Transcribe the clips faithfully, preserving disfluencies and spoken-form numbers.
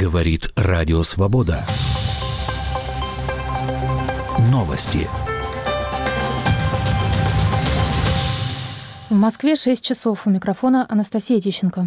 Говорит Радио Свобода. Новости. В Москве шесть часов. У микрофона Анастасия Тищенко.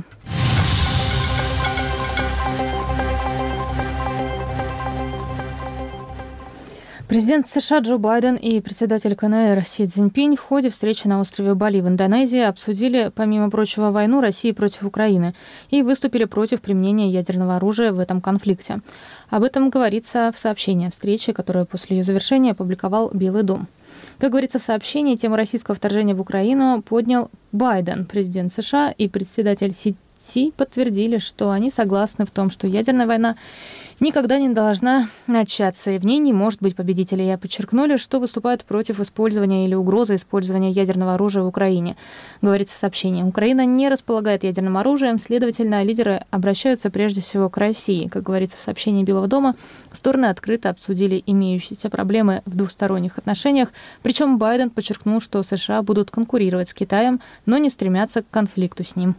Президент США Джо Байден и председатель КНР Си Цзиньпинь в ходе встречи на острове Бали в Индонезии обсудили, помимо прочего, войну России против Украины и выступили против применения ядерного оружия в этом конфликте. Об этом говорится в сообщении о встрече, которое после ее завершения опубликовал Белый дом. Как говорится в сообщении, тему российского вторжения в Украину поднял Байден. Президент США и председатель Си Цзи подтвердили, что они согласны в том, что ядерная война никогда не должна начаться, и в ней не может быть победителей. И подчеркнули, что выступают против использования или угрозы использования ядерного оружия в Украине. Говорится в сообщении. Украина не располагает ядерным оружием, следовательно, лидеры обращаются прежде всего к России. Как говорится в сообщении Белого дома, стороны открыто обсудили имеющиеся проблемы в двусторонних отношениях, причем Байден подчеркнул, что США будут конкурировать с Китаем, но не стремятся к конфликту с ним.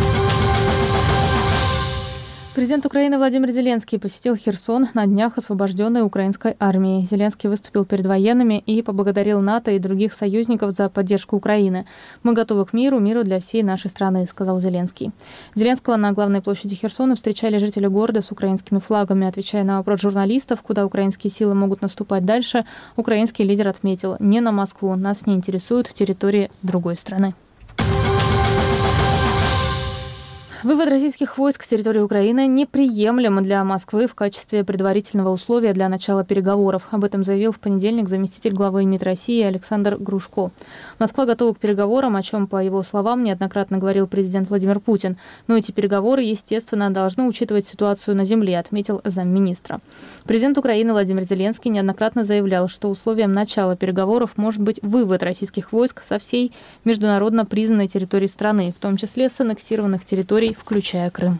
Президент Украины Владимир Зеленский посетил Херсон, на днях освобожденной украинской армией. Зеленский выступил перед военными и поблагодарил НАТО и других союзников за поддержку Украины. «Мы готовы к миру, миру для всей нашей страны», — сказал Зеленский. Зеленского на главной площади Херсона встречали жители города с украинскими флагами. Отвечая на вопрос журналистов, куда украинские силы могут наступать дальше, украинский лидер отметил: «Не на Москву, нас не интересуют территории другой страны». Вывод российских войск с территории Украины неприемлем для Москвы в качестве предварительного условия для начала переговоров. Об этом заявил в понедельник заместитель главы МИД России Александр Грушко. Москва готова к переговорам, о чем, по его словам, неоднократно говорил президент Владимир Путин. Но эти переговоры, естественно, должны учитывать ситуацию на земле, отметил замминистра. Президент Украины Владимир Зеленский неоднократно заявлял, что условием начала переговоров может быть вывод российских войск со всей международно признанной территории страны, в том числе с аннексированных территорий, включая Крым.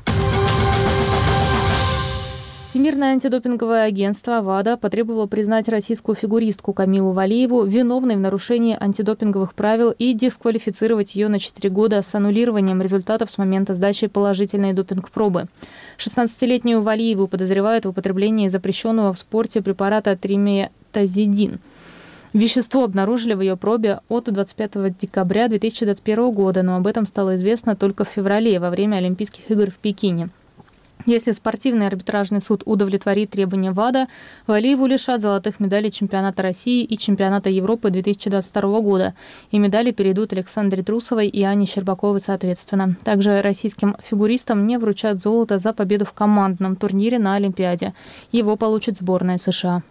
Всемирное антидопинговое агентство ВАДА потребовало признать российскую фигуристку Камилу Валиеву виновной в нарушении антидопинговых правил и дисквалифицировать ее на четыре года с аннулированием результатов с момента сдачи положительной допинг-пробы. шестнадцатилетнюю Валиеву подозревают в употреблении запрещенного в спорте препарата триметазидин. Вещество обнаружили в ее пробе от двадцать пятого декабря две тысячи двадцать первого года, но об этом стало известно только в феврале, во время Олимпийских игр в Пекине. Если спортивный арбитражный суд удовлетворит требования ВАДА, Валиеву лишат золотых медалей чемпионата России и чемпионата Европы две тысячи двадцать второго года. И медали перейдут Александре Трусовой и Анне Щербаковой соответственно. Также российским фигуристам не вручат золото за победу в командном турнире на Олимпиаде. Его получит сборная США.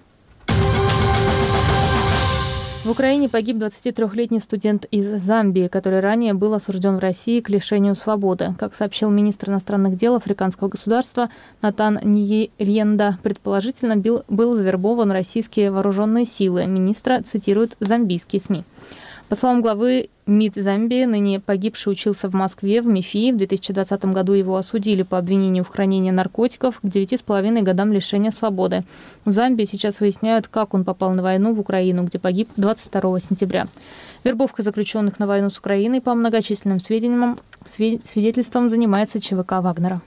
В Украине погиб двадцатитрёхлетний студент из Замбии, который ранее был осужден в России к лишению свободы. Как сообщил министр иностранных дел африканского государства Натан Ньеренда, предположительно был, был завербован российские вооруженные силы. Министра цитируют замбийские СМИ. По словам главы МИД Замбии, ныне погибший учился в Москве, в МИФИ. В две тысячи двадцатом году его осудили по обвинению в хранении наркотиков к девяти с половиной годам лишения свободы. В Замбии сейчас выясняют, как он попал на войну в Украину, где погиб двадцать второго сентября. Вербовкой заключенных на войну с Украиной, по многочисленным сведениям, свидетельством занимается ЧВК Вагнера.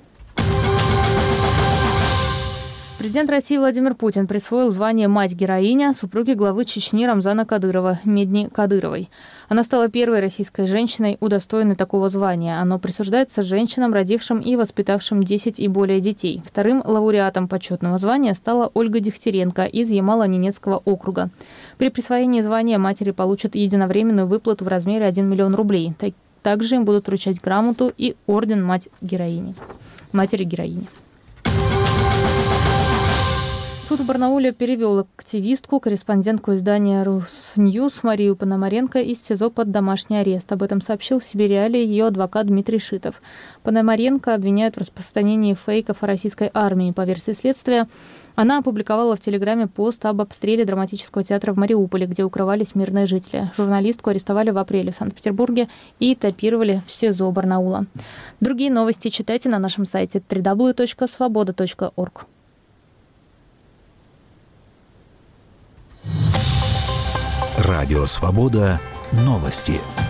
Президент России Владимир Путин присвоил звание «Мать-героиня» супруге главы Чечни Рамзана Кадырова, Медни Кадыровой. Она стала первой российской женщиной, удостоенной такого звания. Оно присуждается женщинам, родившим и воспитавшим десять и более детей. Вторым лауреатом почетного звания стала Ольга Дегтяренко из Ямало-Ненецкого округа. При присвоении звания матери получат единовременную выплату в размере один миллион рублей. Также им будут вручать грамоту и орден «Мать-героини». Матери-героини. Суд в Барнауле перевел активистку, корреспондентку издания «Русньюз» Марию Пономаренко из СИЗО под домашний арест. Об этом сообщил в Сибири Реалии ее адвокат Дмитрий Шитов. Пономаренко обвиняют в распространении фейков о российской армии. По версии следствия, она опубликовала в Телеграме пост об обстреле драматического театра в Мариуполе, где укрывались мирные жители. Журналистку арестовали в апреле в Санкт-Петербурге и этапировали в СИЗО Барнаула. Другие новости читайте на нашем сайте дабл ю дабл ю дабл ю точка свобода точка орг. Радио Свобода. Новости.